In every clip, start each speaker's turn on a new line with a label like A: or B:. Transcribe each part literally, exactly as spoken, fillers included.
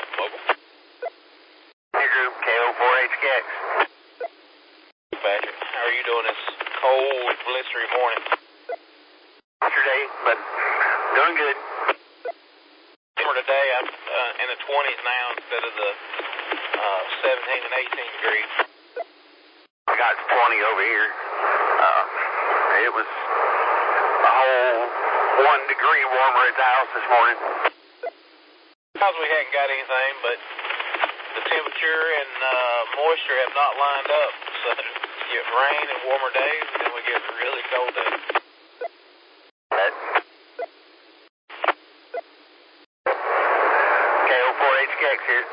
A: Mobile.
B: Hey, Group, K O four H K X.
A: Patrick, how are you doing this cold, blistery morning?
B: Yesterday, but doing good.
A: For today, I'm uh, in the twenties now instead of the uh, seventeen and eighteen degrees.
B: I got twenty over here. Uh, it was a whole one degree warmer at the house this morning.
A: Because we hadn't got anything, but the temperature and uh, moisture have not lined up. So we get rain and warmer days, and then we get really cold days.
B: That K O four H K X here.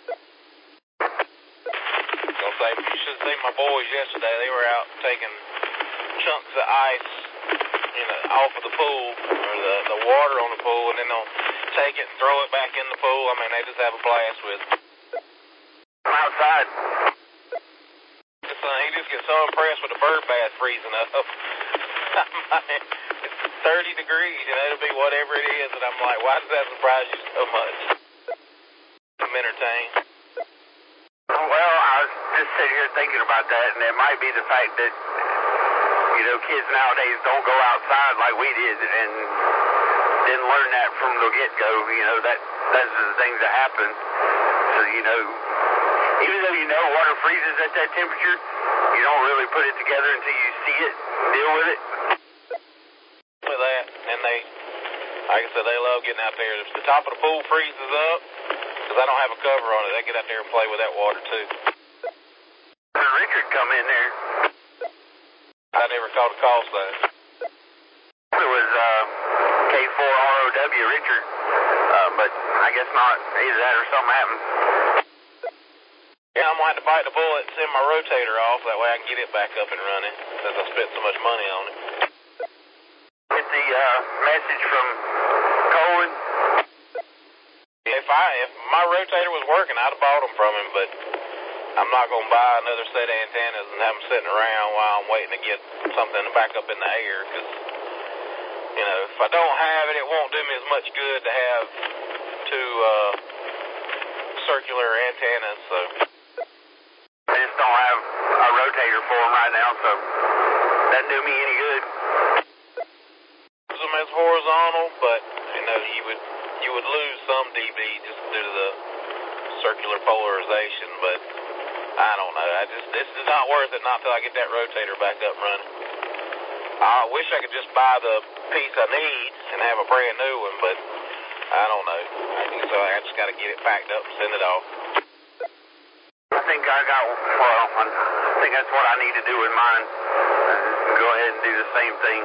A: I'll say, you should have seen my boys yesterday. They were out taking chunks of ice, you know, off of the pool, or the, the water on the pool, and then they'll take it and throw it back in the pool. I mean, they just have a blast with it.
B: I'm outside.
A: This, uh, he just gets so impressed with the bird bath freezing up. I mean, it's thirty degrees, and it'll be whatever it is, and I'm like, why does that surprise you so much? I'm entertained.
B: Well, I was just sitting here thinking about that, and it might be the fact that, you know, kids nowadays don't go outside like we did, and didn't learn that from the get-go. You know, that those are the things that happen. So, you know, even though you know water freezes at that temperature, you don't really put it together until you see it, deal with it.
A: With that, and they, like I said, they love getting out there. If the top of the pool freezes up, because I don't have a cover on it, they get out there and play with that water too.
B: Richard come in there.
A: I never caught a call sign.
B: It was uh, K four R O W Richard, uh, but I guess not. Either that or something happened.
A: Yeah, I'm going to have to bite the bullet and send my rotator off. That way I can get it back up and running, since I spent so much money on it.
B: Get the uh, message from Colin.
A: If I if my rotator was working, I'd have bought them from him, but I'm not going to buy another set of antennas and have them sitting around while I'm waiting to get something back up in the air, because, you know, if I don't have it, it won't do me as much good to have two uh, circular antennas, so.
B: I just don't have a rotator for them right now, so doesn't do me any good.
A: Use them as horizontal, but, you know, you would you would lose some D B just due to the circular polarization, but I don't know. I just this is not worth it not until I get that rotator back up running. I wish I could just buy the piece I need and have a brand new one, but I don't know. I, so I just got to get it packed up and send it off.
B: I think I got, well, I think that's what I need to do with mine. Uh, go ahead and do the same thing.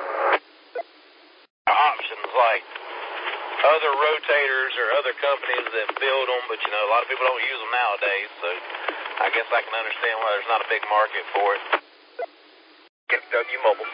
A: Options like other rotators or other companies that build them, but you know, a lot of people don't use them nowadays, so I guess I can understand why there's not a big market for it. K W Mobile.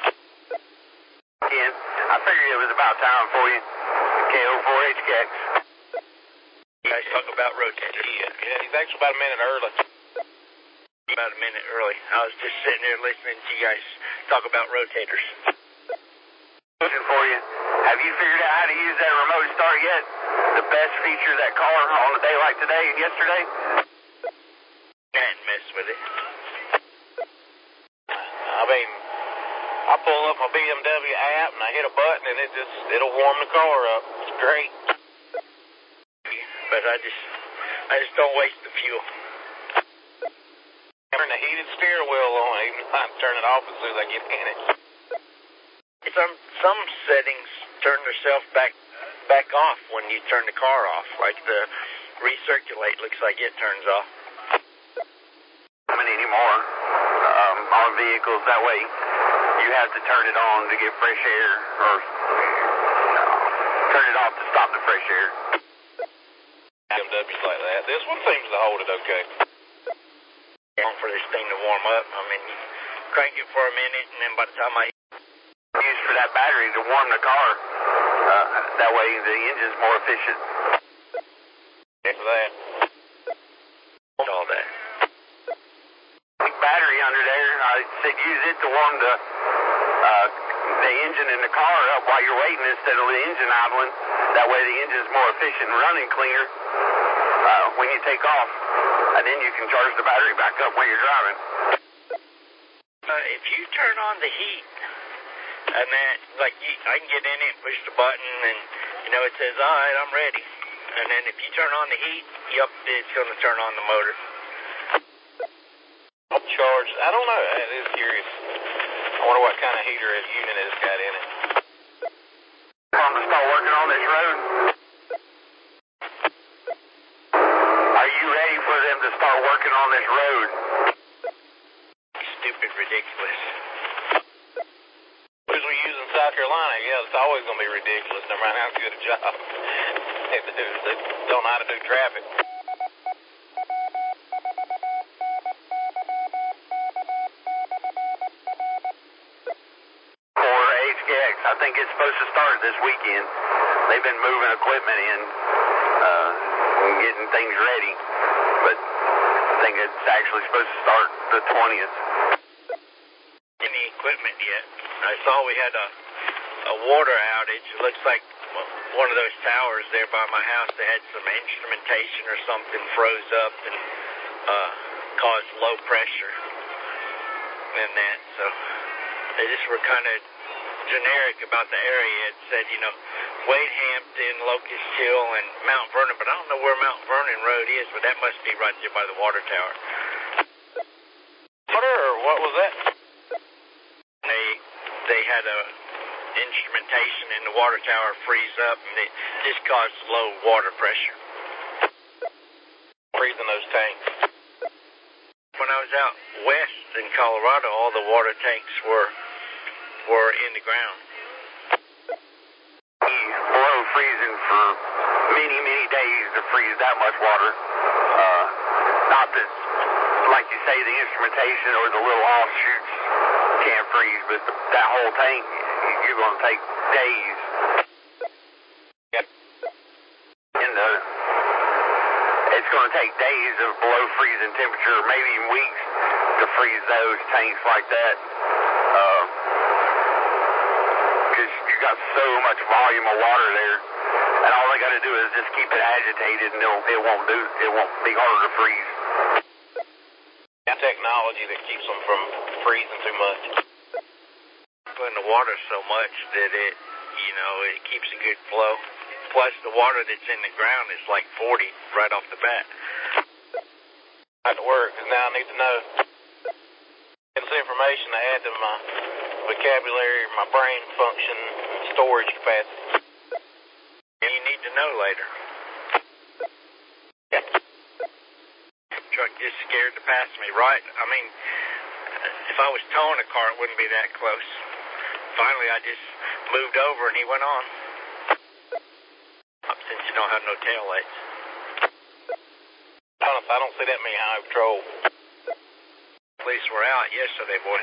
B: Ken, I figured it was about time for you. K O four H K X.
C: You guys talk about rotators.
A: Yeah, yeah, he's actually about a minute early.
C: About a minute early. I was just sitting there listening to you guys talk about rotators.
B: Question for you. Have you figured out how to use that remote start yet? The best feature of that car on a day like today and yesterday?
C: I hadn't messed with it.
A: I mean, I pull up my B M W app and I hit a button and it just, it'll warm the car up. It's great.
C: But I just, I just don't waste the fuel.
A: Turn the heated steering wheel on, even if I turn it off as soon as I get in it.
C: Some some settings turn themselves back back off when you turn the car off, like the recirculate looks like it turns off.
B: Not anymore um, on vehicles. That way you have to turn it on to get fresh air, or uh, turn it off to stop the fresh air.
A: B M W's like that. This one seems to hold it okay.
C: Long for this thing to warm up. I mean, you crank it for a minute, and then by the time I
B: Used for that battery to warm the car. Uh, that way the engine's more efficient.
A: After that.
C: all that.
B: Big battery under there. I said use it to warm the uh, the engine in the car up while you're waiting instead of the engine idling. That way the engine's more efficient and running cleaner. uh, when you take off, and then you can charge the battery back up when you're driving.
C: Uh, if you turn on the heat, and then, like, you, I can get in it and push the button, and, you know, it says, all right, I'm ready. And then if you turn on the heat, yep, it's going to turn on the motor.
A: Charge. I don't know. That is curious. I wonder what kind of heater unit it's got in it.
B: Want to start working on this road? Are you ready for them to start working on this road?
C: Stupid, ridiculous.
A: As we use in South Carolina, yeah, it's always going to be ridiculous, no matter how good a job they do. They don't know how to do traffic.
B: I think it's supposed to start this weekend. They've been moving equipment in, uh, and getting things ready, but I think it's actually supposed to start the twentieth.
C: Any equipment yet? I saw we had a, a water outage. It looks like one of those towers there by my house, they had some instrumentation or something froze up and uh, caused low pressure and that, so they just were kind of generic about the area. It said, you know, Wade Hampton, Locust Hill, and Mount Vernon, but I don't know where Mount Vernon Road is, but that must be right there by the water tower.
A: Water, or what was that?
C: They they had a instrumentation in the water tower freeze up, and it just caused low water pressure.
A: Freezing those tanks.
C: When I was out west in Colorado, all the water tanks were were in the ground.
B: Below freezing for many, many days to freeze that much water. Uh, not that, like you say, the instrumentation or the little offshoots can't freeze, but that whole tank, you're going to take days.
A: Yep.
B: In the, it's going to take days of below freezing temperature, maybe even weeks, to freeze those tanks like that. Uh, Because you got so much volume of water there, and all they got to do is just keep it agitated, and it'll, it won't do. It won't be harder to freeze.
A: Got technology that keeps them from freezing too much.
C: Putting the water so much that it, you know, it keeps a good flow. Plus, the water that's in the ground is like forty right off the bat.
A: That work, because now I need to know. It's information to add to my vocabulary, my brain function, storage capacity.
C: And you need to know later.
A: Yeah.
C: Truck just scared to pass me, right? I mean, if I was towing a car, it wouldn't be that close. Finally, I just moved over and he went on. Since you don't have no tail lights.
A: Honest, I don't see that many highway patrol.
C: Police were out yesterday, boy.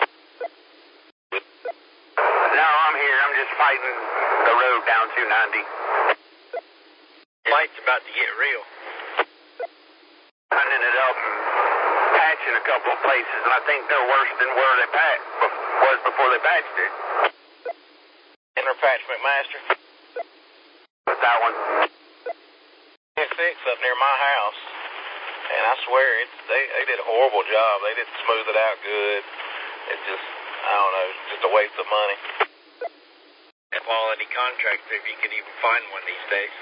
B: Now I'm here. I'm just fighting the road down two ninety.
C: Light's about to get real.
B: Hunting it up and patching a couple of places, and I think they're worse than where they patched, was before they patched it.
A: Interpatch McMaster.
B: What's that one?
A: six up near my house, and I swear it's they, they did a horrible job. They didn't smooth it out good. It's just, I don't know, it's just a waste of money.
C: A quality contractor, if you could even find one these days.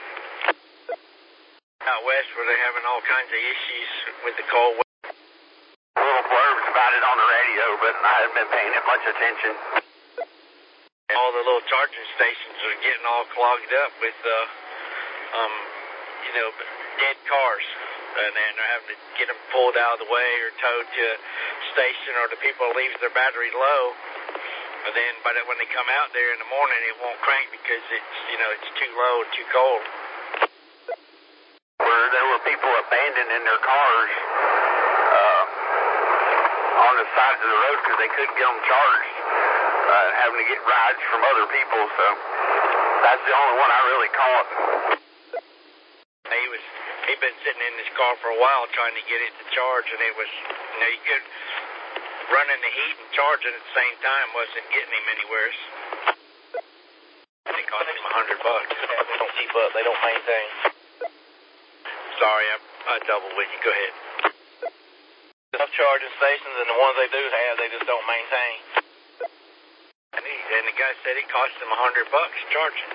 C: Out west, where they're having all kinds of issues with the cold weather.
B: Little blurbs about it on the radio, but I haven't been paying it much attention.
C: All the little charging stations are getting all clogged up with, uh, um, you know, dead cars. And then they're having to get them pulled out of the way or towed to a station, or the people leave their battery low. And then by the, when they come out there in the morning, it won't crank because it's, you know, it's too low and too cold.
B: Where there were people abandoning their cars uh, on the sides of the road because they couldn't get them charged, uh, having to get rides from other people. So that's the only one I really caught.
C: He was he'd been sitting in his car for a while trying to get it to charge, and it was, you know, you could running the heat and charging at the same time wasn't getting him anywhere. It cost him a hundred bucks.
A: They don't keep up. They don't maintain.
C: So sorry, I, I doubled with you. Go ahead.
A: Self-charging stations, and the ones they do have, they just don't maintain.
C: And, he, and the guy said it cost him a hundred bucks charging.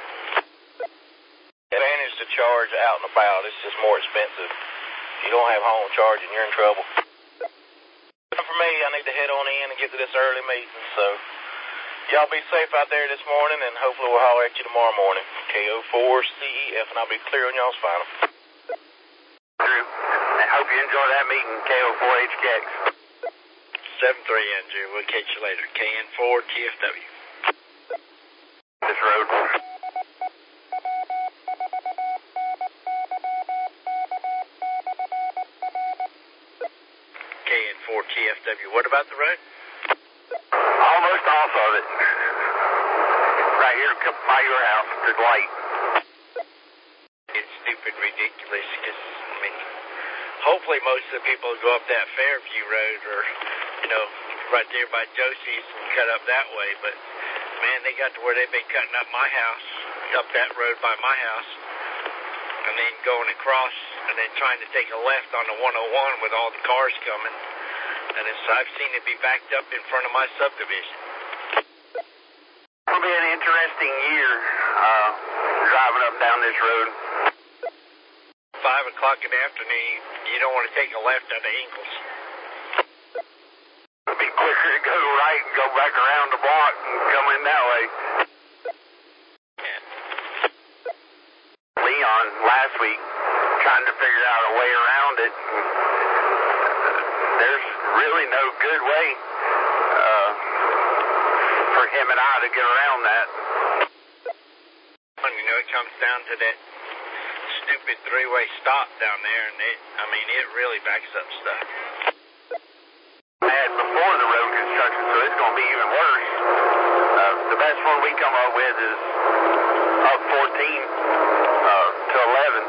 A: Advantage to charge out and about. It's just more expensive. If you don't have home charging, you're in trouble. For me, I need to head on in and get to this early meeting, so y'all be safe out there this morning, and hopefully we'll holler at you tomorrow morning. K O four C E F, and I'll be clear on y'all's final.
B: Drew, I hope you enjoy that meeting, K O four H K X.
C: seven three, Andrew. We'll catch you later. K N four T F W.
B: This road.
C: K N four T F W. What about the road?
B: Almost off of it. Right here by your house, the light.
C: It's stupid ridiculous because, I mean, hopefully most of the people go up that Fairview Road or, you know, right there by Josie's and cut up that way. But, man, they got to where they've been cutting up my house, up that road by my house, and then going across and then trying to take a left on the one oh one with all the cars coming. And it's, I've seen it be backed up in front of my subdivision.
B: It'll be an interesting year uh, driving up down this road.
C: Five o'clock in the afternoon, you don't want to take a left out of Ingalls.
B: It'll be quicker to go right and go back around the block and come in that way.
C: Yeah.
B: Leon, last week, trying to figure out a way around it. There's really no good way uh, for him and I to get around that.
C: You know, it comes down to that stupid three-way stop down there, and it, I mean, it really backs up stuff.
B: Had before the road construction, so it's going to be even worse. Uh, the best one we come up with is up fourteen uh, to eleven.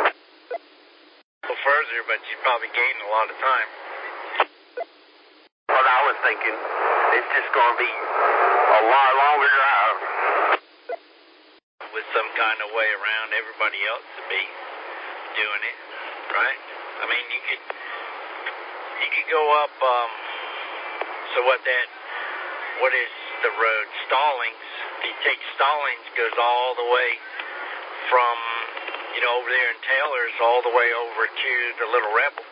C: A little further, but you'd probably gain a lot of time.
B: What I was thinking, it's just going to be a lot longer drive.
C: With some kind of way around everybody else to be doing it, right? I mean, you could you could go up. Um, so what that? What is the road? Stallings. You take Stallings, goes all the way from you know over there in Taylor's all the way over to the Little Rebel.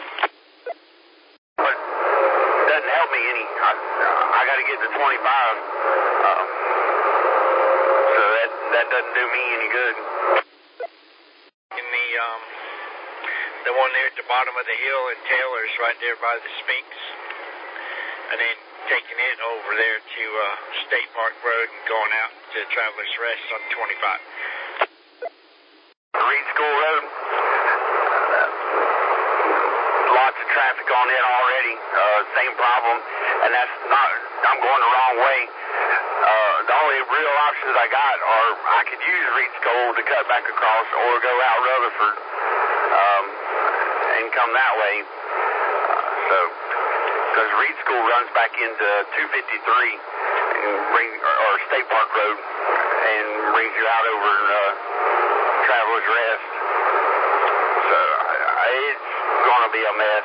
B: But it doesn't help me any. I, I got to get to twenty-five. Uh, so that that doesn't do me any good.
C: In the um, the one there at the bottom of the hill in Taylor's, right there by the Sphinx, and then taking it over there to uh, State Park Road and going out to Travelers Rest on twenty-five.
B: Reed School Road. Uh, lots of traffic on it already. Uh, same problem, and that's not. I'm going the wrong way. Uh, the only real options I got are I could use Reed School to cut back across, or go out Rutherford um, and come that way. Uh, so, because Reed School runs back into two fifty-three and bring, or, or State Park Road and brings you out over uh, Travelers Rest. So uh, it's going to be a mess.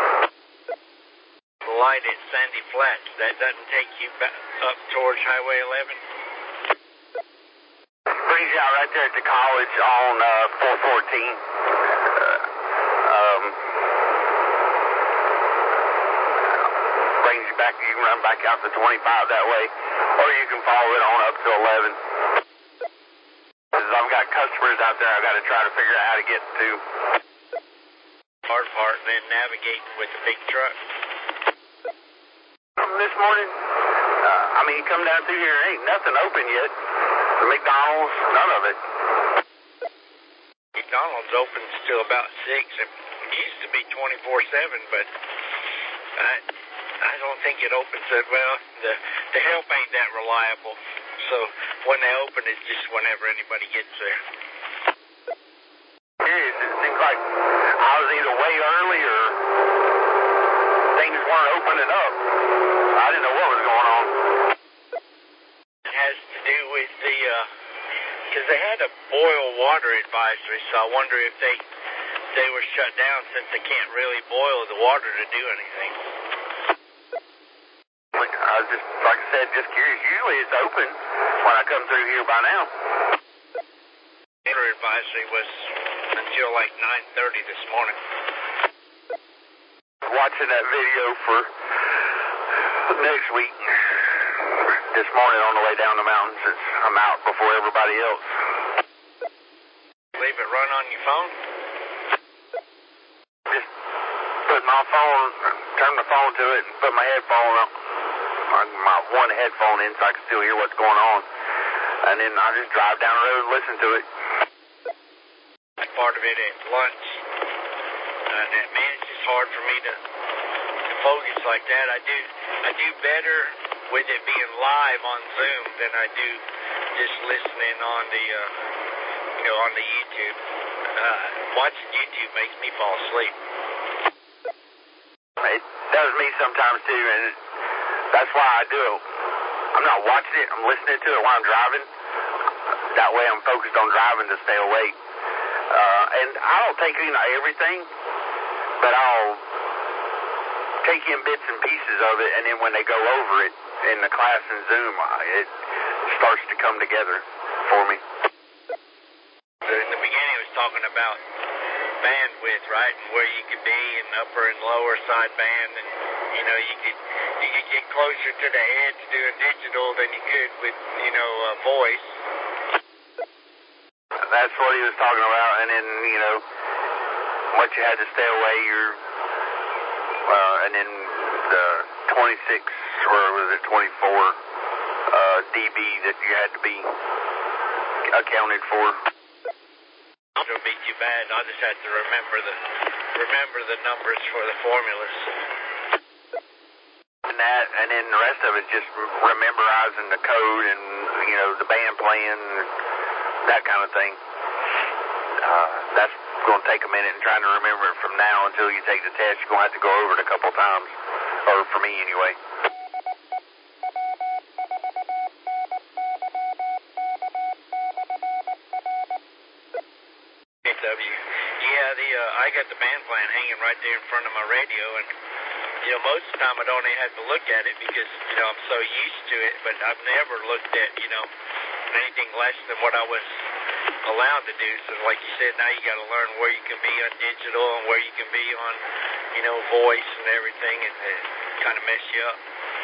C: The light at Sandy Flats, that doesn't take you back up towards Highway eleven?
B: Brings you out right there at the college on uh, four fourteen. Uh, um, brings you back, you can run back out to twenty-five that way, or you can follow it on up to eleven. Because I've got customers out there I've got to try to figure out how to get to.
C: Hard part, then navigating with the big truck.
B: This morning, uh, I mean, you come down through here, ain't nothing open yet. The McDonald's, none of it.
C: McDonald's opens till about six. It used to be twenty-four seven, but I I don't think it opens that well. The the help ain't that reliable. So when they open, it's just whenever anybody gets there.
B: Curious, it seems like I was either way early or things weren't opening up. I didn't know what was going on.
C: It has to do with the, because uh, they had a boil water advisory, so I wonder if they they were shut down since they can't really boil the water to do anything.
B: Like, I was just, like I said, just curious. Usually it's open when I come through here by now.
C: Water advisory was until like nine thirty this morning.
B: Watching that video for next week this morning on the way down the mountain since I'm out before everybody else.
C: Leave it run on your phone?
B: Just put my phone, turn the phone to it and put my headphone up, my one headphone in so I can still hear what's going on. And then I just drive down the road and listen to it.
C: Part of it at lunch. And uh, man, it's just hard for me to, to focus like that. I do I do better with it being live on Zoom than I do just listening on the uh, you know on the YouTube. Uh, watching YouTube makes me fall asleep.
B: It does me sometimes too, and that's why I do it. I'm not watching it, I'm listening to it while I'm driving. That way I'm focused on driving to stay awake. Uh, and I don't take in everything, but I'll take in bits and pieces of it, and then when they go over it in the class in Zoom, it starts to come together for me.
C: In the beginning, it was talking about bandwidth, right, and where you could be in upper and lower side band, and you know you could you could get closer to the edge doing digital than you could with you know uh, voice.
B: That's what he was talking about, and then, you know, what you had to stay away, your, uh, and then the twenty-six, or was it twenty-four, uh, dB that you had to be accounted for.
C: It'll be too bad. I'll just have to remember the, remember the numbers for the formulas.
B: And that, and then the rest of it just memorizing the code and, you know, the band playing, that kind of thing. Uh, that's going to take a minute and trying to remember it from now until you take the test. You're going to have to go over it a couple times, or for me anyway.
C: Yeah, the uh, I got the band plan hanging right there in front of my radio, and you know most of the time I don't even have to look at it because you know I'm so used to it. But I've never looked at you know anything less than what I was allowed to do. So like you said, now you got to learn where you can be on digital and where you can be on, you know, voice and everything, and it kind of mess you up.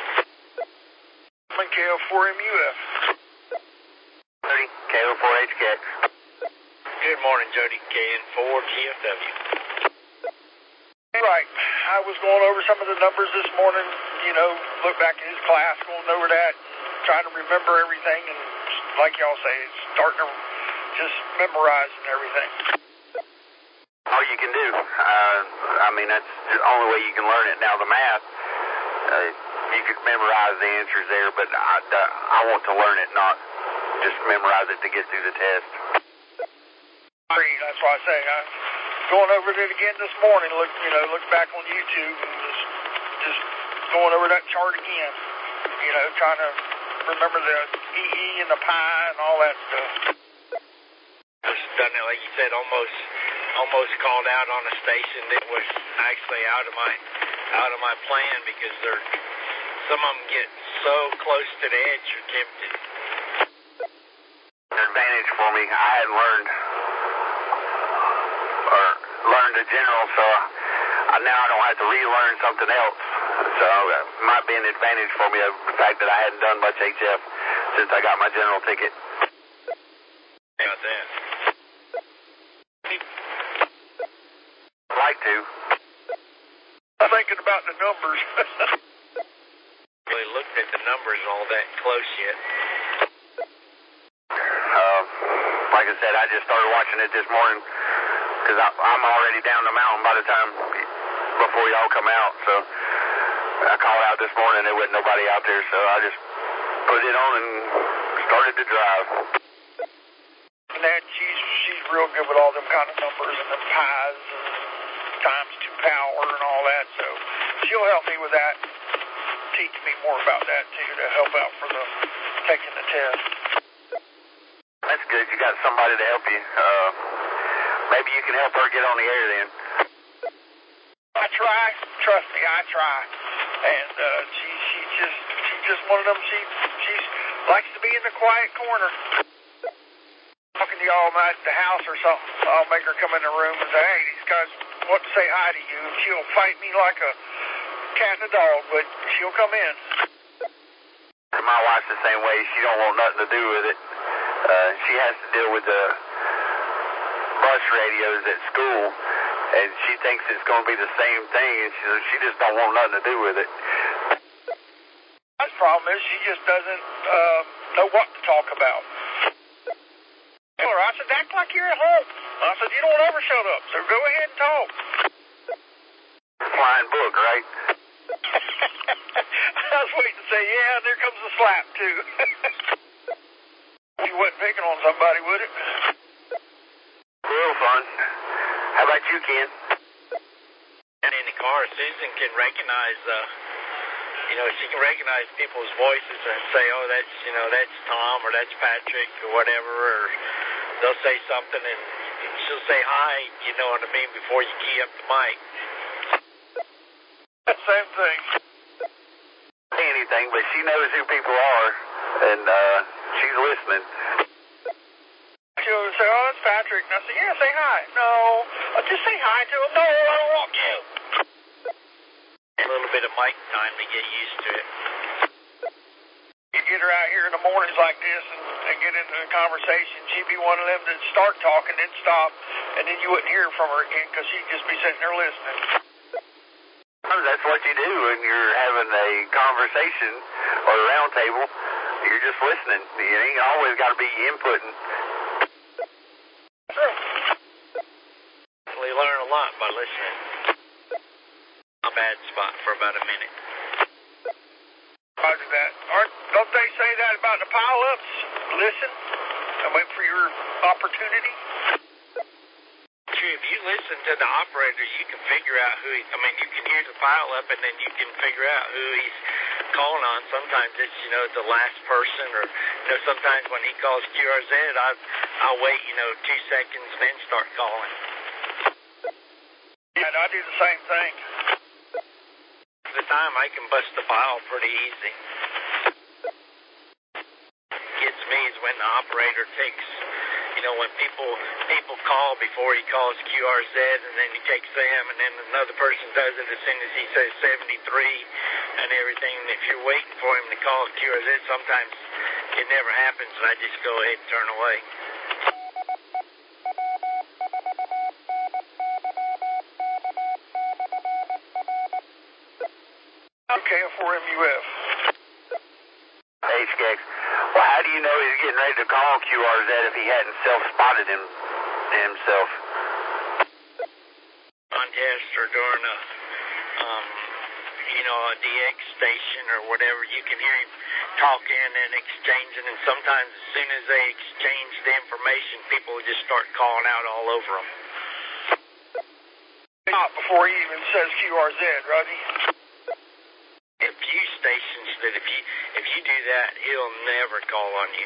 D: K O four M U F.
B: Jody, K O four H K X.
C: Good morning, Jody, K N four G F W.
D: Right. I was going over some of the numbers this morning, you know, look back in his class, going over that, trying to remember everything, and like y'all say, it's starting to just memorize and everything.
B: All you can do. Uh, I mean, that's the only way you can learn it. Now, the math, uh, you could memorize the answers there, but I, uh, I want to learn it, not just memorize it to get through the test.
D: That's why I say I'm going over it again this morning. Look, you know, look back on YouTube and just, just going over that chart again. You know, trying to remember the E E and the pi and all that stuff.
C: Just done it, like you said, almost, almost called out on a station that was actually out of my, out of my plan because they're, some of them get so close to the edge, you're tempted.
B: An advantage for me. I hadn't learned or learned the general, so I, now I don't have to relearn something else. So it might be an advantage for me of the fact that I hadn't done much H F since I got my general ticket.
C: Got that.
B: I'd like to.
D: I'm thinking about the numbers.
C: Really looked at the numbers all that close yet.
B: Uh, like I said, I just started watching it this morning because I'm already down the mountain by the time before y'all come out. So I called out this morning, there wasn't nobody out there, so I just put it on and started to drive.
D: And that she's she's real good with all them kind of numbers and them pies and times two power and all that. So she'll help me with that, teach me more about that too to help out for the taking the test.
B: That's good. You got somebody to help you. Uh, maybe you can help her get on the air then.
D: I try. Trust me, I try. And uh, she she just she's just one of them. She she likes to be in the quiet corner. Talking to y'all at the house or something, I'll make her come in the room and say, "Hey, these guys want to say hi to you." And she'll fight me like a cat and a dog, but she'll come in.
B: And my wife's the same way. She don't want nothing to do with it. Uh, she has to deal with the bus radios at school, and she thinks it's going to be the same thing, and she, she just don't want nothing to do with it.
D: The problem is she just doesn't uh, know what to talk about. I said, act like you're at home. I said, you don't ever shut up, so go ahead and talk.
B: Flying book, right?
D: I was waiting to say, yeah, there comes the slap, too. You wasn't picking on somebody, would it?
B: A little fun. How about you, Ken?
C: And in the car, Susan can recognize, uh, you know, she can recognize people's voices and say, oh, that's, you know, that's Tom or that's Patrick or whatever, or they'll say something and she'll say hi, you know what I mean, before you key up the mic.
D: Same thing.
B: Say anything, but she knows who people are, and uh, she's listening.
D: She'll say, oh, it's Patrick. And I say, yeah, say hi. No, uh, just say hi to him. No, I don't want to.
C: A little bit of mic time to get used to it.
D: You get her out here in the mornings like this and, and get into a conversation, she'd be one of them that start talking, then stop, and then you wouldn't hear from her again because she'd just be sitting there listening.
B: That's what you do when you're having a conversation or a round table. You're just listening. You ain't always got to be inputting.
D: True.
C: We learn a lot by listening. A bad spot for about a minute.
D: Roger that. Aren't, don't they say that about the pile-ups? Listen and wait for your opportunity.
C: If you listen to the operator, you can figure out who he, I mean, you can hear the pile up and then you can figure out who he's calling on. Sometimes it's, you know, the last person, or, you know, sometimes when he calls Q R Z, I, I'll wait, you know, two seconds, then start calling.
D: Yeah, I do the same thing.
C: The time I can bust the file pretty easy. Gets me is when the operator takes, you know, when people people call before he calls Q R Z, and then he takes them, and then another person does it as soon as he says seventy-three and everything. And if you're waiting for him to call Q R Z, sometimes it never happens, and I just go ahead and turn away.
D: Okay, four M U F.
B: H K X. Well, how do you know he's getting ready to call Q R Z if he hadn't self-spotted him himself?
C: On test or during a, um, you know, a D X station or whatever, you can hear him talking and exchanging, and sometimes as soon as they exchange the information, people just start calling out all over him.
D: Not before he even says Q R Z, Rodney.
C: A few stations that if you if you do that, he'll never call on you.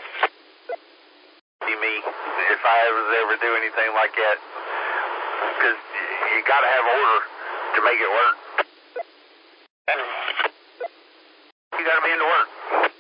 B: See me, if I was ever do anything like that, because you got to have order to make it work. You got to be into work.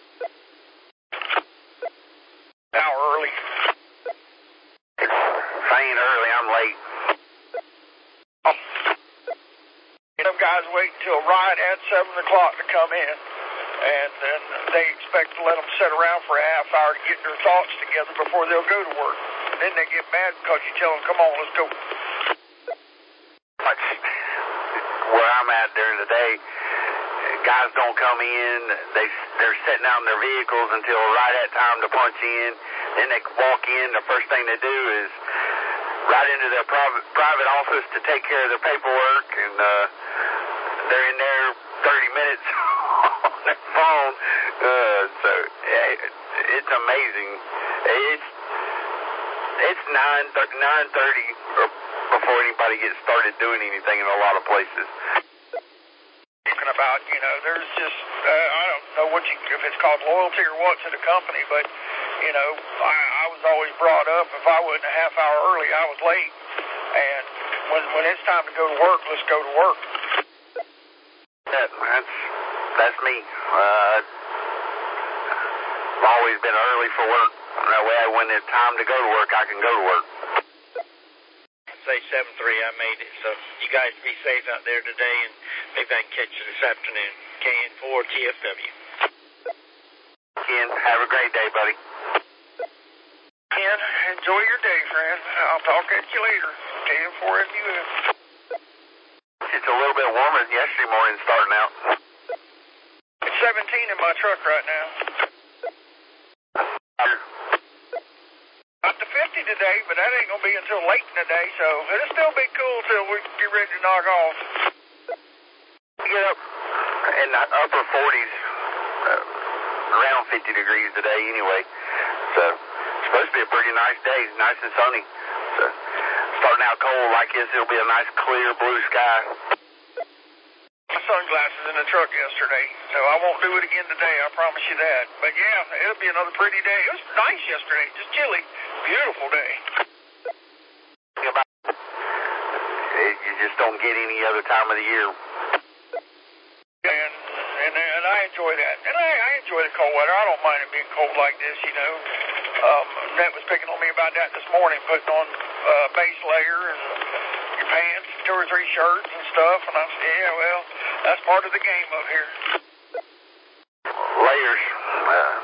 D: An hour early.
B: If I ain't early, I'm late.
D: Oh. Some guys wait until right at seven o'clock to come in, and then they expect to let them sit around for a half hour to get their thoughts together before they'll go to work. And then they get mad because you tell them, come on, let's go.
B: Where I'm at during the day, guys don't come in. They, they're sitting out in their vehicles until right at time to punch in. Then they walk in. The first thing they do is right into their private, private office to take care of their paperwork, and uh, they're in there thirty minutes on their phone. Uh, so yeah, it, it's amazing. It's it's nine nine thirty before anybody gets started doing anything in a lot of places.
D: Talking about, you know, there's just uh, I don't know what you if it's called loyalty or what to the company, but you know, I, I was always brought up, if I wasn't a half hour early, I was late. And when when it's time to go to work, let's go to work.
B: That, that's that's me. Uh, I've always been early for work. That way, when it's time to go to work, I can go to work.
C: Say seven three, I made it. So you guys be safe out there today, and maybe I can catch you this afternoon. K N four T F W.
B: Ken, have a great day, buddy.
D: Ken, enjoy your day, friend. I'll talk at you later. K N four F U F.
B: It's a little bit warmer than yesterday morning starting out.
D: It's seventeen in my truck right now. Up to fifty today, but that ain't going to be until late in the day, so it'll still be cool till we get ready to knock off.
B: We get up in the upper forties, uh, around fifty degrees today anyway. So it's supposed to be a pretty nice day, nice and sunny. So starting out cold like this, it'll be a nice clear blue sky.
D: My sunglasses in the truck yesterday, so I won't do it again today, I promise you that. But yeah, it'll be another pretty day. It was nice yesterday, just chilly. Beautiful day.
B: You just don't get any other time of the year.
D: And and, and I enjoy that. And I, I enjoy the cold weather. I don't mind it being cold like this, you know. Um, Nat was picking on me about that this morning, putting on uh, base layer and your pants, two or three shirts and stuff. And I said, yeah, well, that's part of the game up here.
B: Layers. Uh,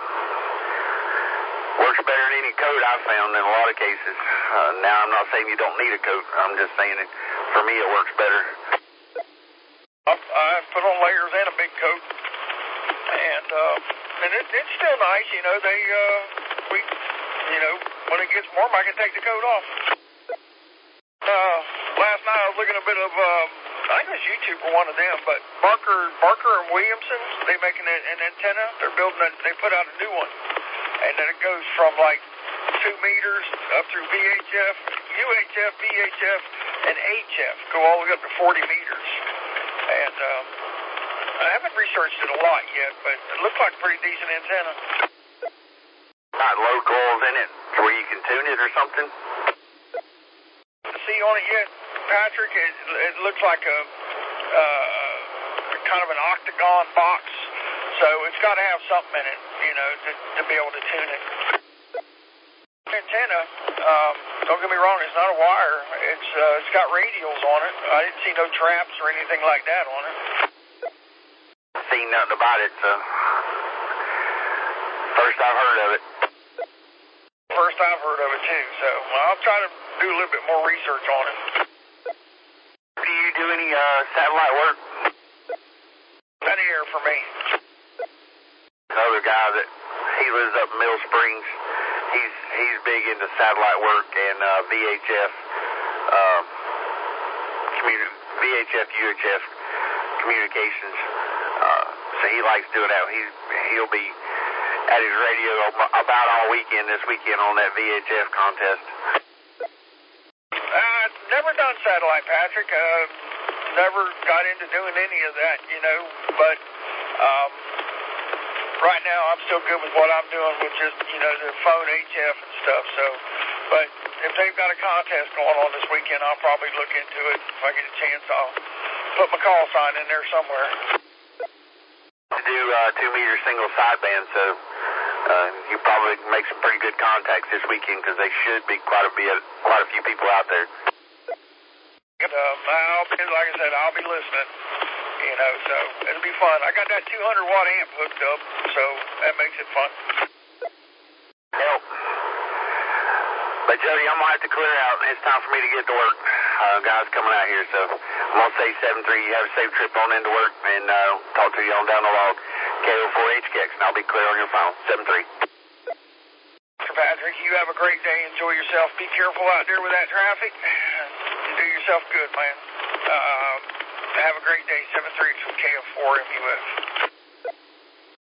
B: works better than any coat I've found in a lot of cases. Uh, now, I'm not saying you don't need a coat. I'm just saying it, for me, it works better.
D: I've, I've put on layers and a big coat. And, uh, and it, it's still nice, you know. They, uh, we, you know, when it gets warm, I can take the coat off. Uh, last night I was looking at a bit of, um, I think it was YouTube for one of them, but Barker, Barker and Williamson, they make an, an antenna. They're building a, they put out a new one. And then it goes from like two meters up through V H F, U H F, V H F, and H F, go all the way up to forty meters. And um, I haven't researched it a lot yet, but it looks like a pretty decent antenna.
B: Not load coils in it to where you can tune it or something?
D: See on it yet, Patrick? It, it looks like a uh, kind of an octagon box. So it's got to have something in it, you know, to, to be able to tune it. Antenna, um, don't get me wrong, it's not a wire. It's uh, it's got radials on it. I didn't see no traps or anything like that on it.
B: Seen nothing about it, so first I've heard of it.
D: First I've heard of it too, so I'll try to do a little bit more research on it.
B: Do you do any uh, satellite work?
D: Plenty air for me.
B: Another guy that he lives up in Mill Springs. He's he's big into satellite work and uh, V H F, uh, communi- V H F, U H F communications. Uh, so he likes doing that. He's he'll be at his radio about all weekend this weekend on that V H F contest.
D: Uh, never done satellite, Patrick. Uh, never got into doing any of that, you know. But um, right now, I'm still good with what I'm doing with just, you know, the phone H F and stuff. So, but if they've got a contest going on this weekend, I'll probably look into it. If I get a chance, I'll put my call sign in there somewhere.
B: To do uh, two meter single sideband, so uh, you probably make some pretty good contacts this weekend because they should be quite a bit, quite a few people out there.
D: And, um, I'll be, like I said, I'll be listening. You know, so it'll be fun. I got that two hundred watt amp hooked up, so that makes it fun.
B: Help. But Jody, I'm gonna have to clear out. It's time for me to get to work. Uh, guys coming out here, so I'm gonna say seven three. You have a safe trip on into work, and uh, talk to you on down the log. K O four H K X, and I'll be clear on your phone. seven three.
D: Mister Patrick, you have a great day. Enjoy yourself. Be careful out there with that traffic. You do yourself good, man. Uh, have a great day. seven three from K O four M U F.